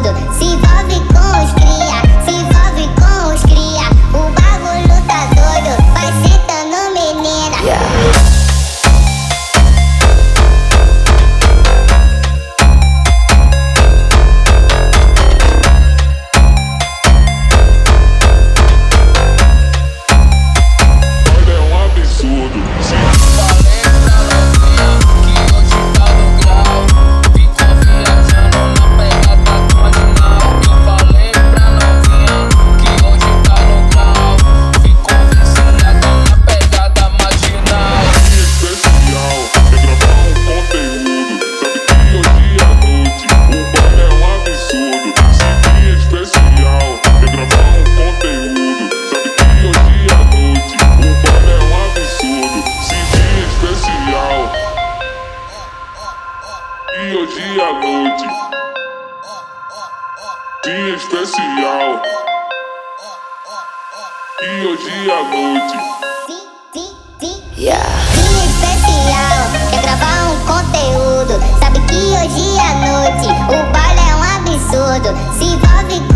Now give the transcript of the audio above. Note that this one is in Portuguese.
absurdo. Se envolve com os cria, se envolve com os cria. O bagulho tá doido, vai sentando menina. E hoje à noite, dia especial. E hoje à noite, dia especial, quer gravar um conteúdo. Sabe que hoje à noite o baile é um absurdo. Se envolve